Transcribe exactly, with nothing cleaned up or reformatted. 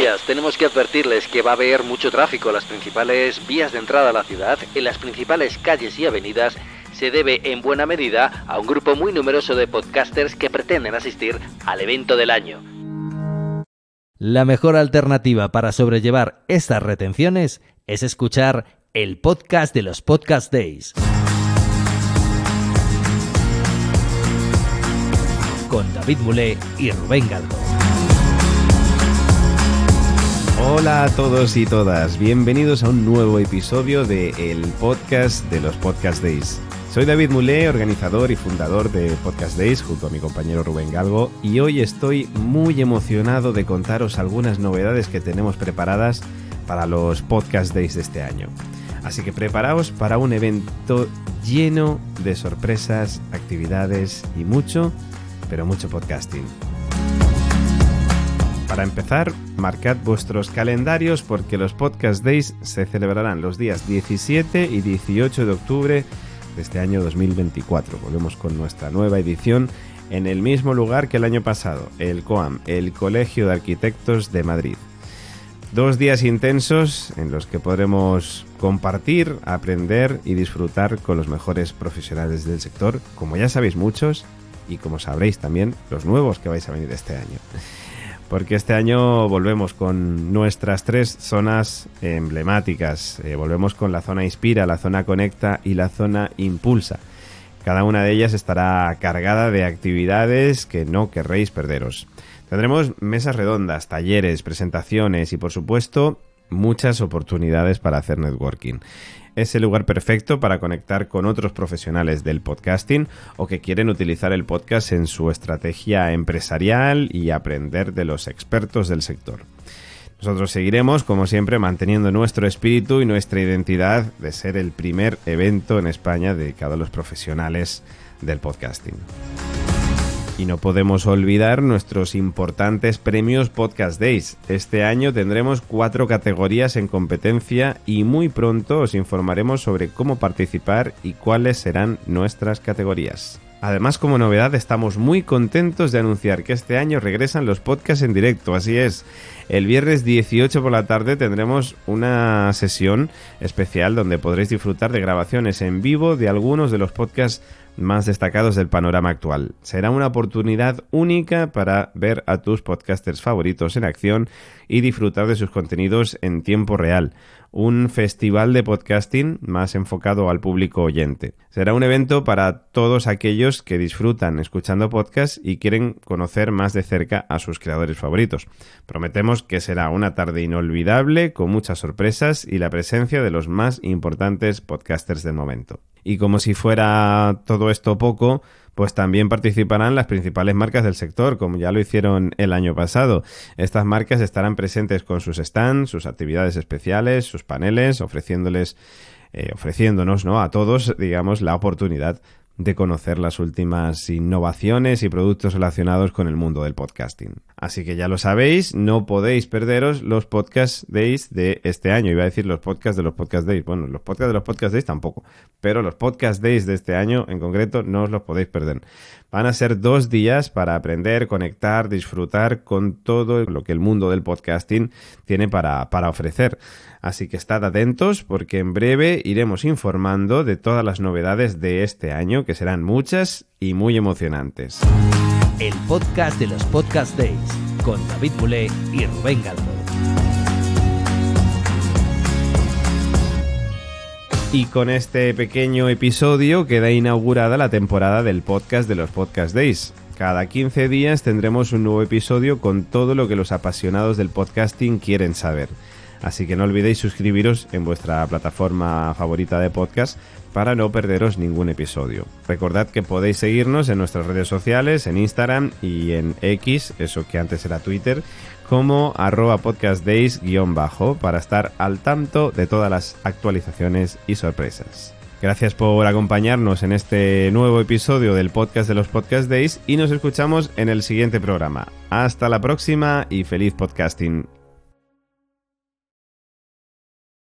días. Tenemos que advertirles que va a haber mucho tráfico en las principales vías de entrada a la ciudad, en las principales calles y avenidas. Se debe en buena medida a un grupo muy numeroso de podcasters que pretenden asistir al evento del año. La mejor alternativa para sobrellevar estas retenciones es escuchar el podcast de los Podcast Days. Con David Mulé y Rubén Galgo. Hola a todos y todas, bienvenidos a un nuevo episodio de el podcast de los Podcast Days. Soy David Mulé, organizador y fundador de Podcast Days junto a mi compañero Rubén Galgo, y hoy estoy muy emocionado de contaros algunas novedades que tenemos preparadas para los Podcast Days de este año. Así que preparaos para un evento lleno de sorpresas, actividades y mucho, pero mucho podcasting. Para empezar, marcad vuestros calendarios porque los Podcast Days se celebrarán los días diecisiete y dieciocho de octubre de este año dos mil veinticuatro. Volvemos con nuestra nueva edición en el mismo lugar que el año pasado, el COAM, el Colegio de Arquitectos de Madrid. Dos días intensos en los que podremos compartir, aprender y disfrutar con los mejores profesionales del sector, como ya sabéis muchos, y como sabréis también los nuevos que vais a venir este año. Porque este año volvemos con nuestras tres zonas emblemáticas. Eh, volvemos con la zona Inspira, la zona Conecta y la zona Impulsa. Cada una de ellas estará cargada de actividades que no querréis perderos. Tendremos mesas redondas, talleres, presentaciones y, por supuesto, muchas oportunidades para hacer networking. Es el lugar perfecto para conectar con otros profesionales del podcasting o que quieren utilizar el podcast en su estrategia empresarial y aprender de los expertos del sector. Nosotros seguiremos, como siempre, manteniendo nuestro espíritu y nuestra identidad de ser el primer evento en España dedicado a los profesionales del podcasting. Y no podemos olvidar nuestros importantes premios Podcast Days. Este año tendremos cuatro categorías en competencia y muy pronto os informaremos sobre cómo participar y cuáles serán nuestras categorías. Además, como novedad, estamos muy contentos de anunciar que este año regresan los podcasts en directo. Así es, el viernes dieciocho por la tarde tendremos una sesión especial donde podréis disfrutar de grabaciones en vivo de algunos de los podcasts más destacados del panorama actual. Será una oportunidad única para ver a tus podcasters favoritos en acción y disfrutar de sus contenidos en tiempo real. Un festival de podcasting más enfocado al público oyente. Será un evento para todos aquellos que disfrutan escuchando podcasts y quieren conocer más de cerca a sus creadores favoritos. Prometemos que será una tarde inolvidable con muchas sorpresas y la presencia de los más importantes podcasters del momento. Y como si fuera todo esto poco, pues también participarán las principales marcas del sector, como ya lo hicieron el año pasado. Estas marcas estarán presentes con sus stands, sus actividades especiales, sus paneles, ofreciéndoles, eh, ofreciéndonos, ¿no?, a todos, digamos, la oportunidad de conocer las últimas innovaciones y productos relacionados con el mundo del podcasting. Así que ya lo sabéis, no podéis perderos los Podcast Days de este año. Iba a decir los podcasts de los Podcast Days. Bueno, los podcasts de los Podcast Days tampoco, pero los Podcast Days de este año en concreto no os los podéis perder. Van a ser dos días para aprender, conectar, disfrutar con todo lo que el mundo del podcasting tiene para, para ofrecer. Así que estad atentos porque en breve iremos informando de todas las novedades de este año, que serán muchas y muy emocionantes. El podcast de los Podcast Days con David Mulé y Rubén Galgo. Y con este pequeño episodio queda inaugurada la temporada del podcast de los Podcast Days. Cada quince días tendremos un nuevo episodio con todo lo que los apasionados del podcasting quieren saber. Así que no olvidéis suscribiros en vuestra plataforma favorita de podcast para no perderos ningún episodio. Recordad que podéis seguirnos en nuestras redes sociales, en Instagram y en X, eso que antes era Twitter, como arroba podcastdays guión bajo, para estar al tanto de todas las actualizaciones y sorpresas. Gracias por acompañarnos en este nuevo episodio del podcast de los Podcast Days y nos escuchamos en el siguiente programa. Hasta la próxima y feliz podcasting.